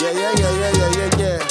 Yeah, yeah, yeah, yeah, yeah, yeah, yeah.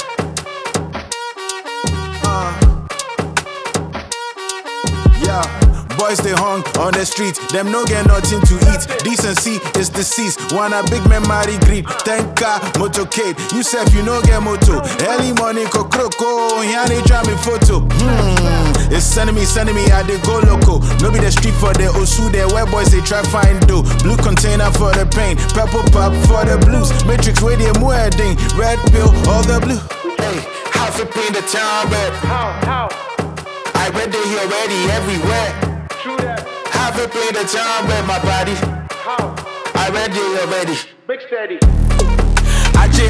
Yeah. Boys they hung on the streets, them no get nothing to eat. Decency is deceased, wanna big man marry greed. Thank car, motorcade, you self you no get moto. Early morning ko kroko, here they try me photo. It's sending me, I dey go loco. No be the street for the Osu, there where boys they try find do. Blue container for the pain, purple pop for the blues. Matrix where they wedding, red pill, all the blue. Hey, how to paint the town red? How? I read they here already everywhere. True that. Have it play the town with my body. How? I read it already. Big steady. Aj.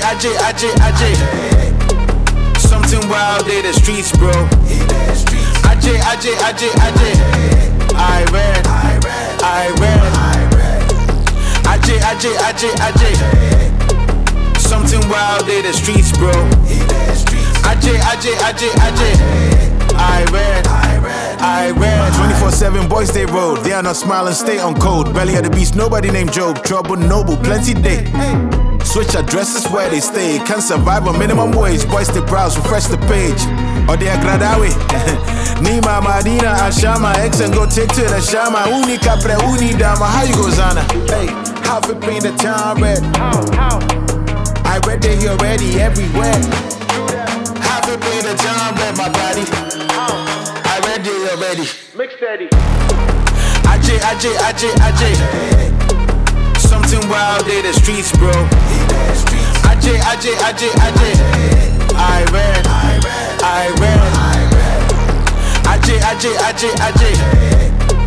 Something wild in the streets, bro. Aj. I read. Aj. Something wild in the streets, bro. Aj. I read 24/7 boys they road. They are not smiling, stay on code. Belly of the beast, nobody named Job. Trouble noble, plenty day. Switch addresses where they stay. Can't survive on minimum wage. Boys they browse, refresh the page. Or they agradawe. Nima Madina Ashama X and go take to the Shama. Uni Capre, Uni Dama. How you go, Zana? Hey, how it paint the town red? How? I read they here already everywhere. True that. How it paint the town red, my body. How? I read it already. Big steady. Aj. Something wild in the streets, bro. Aj. I read. Aj.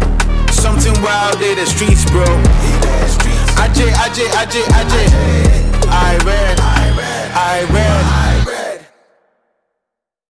Something wild in the streets, bro. Aj.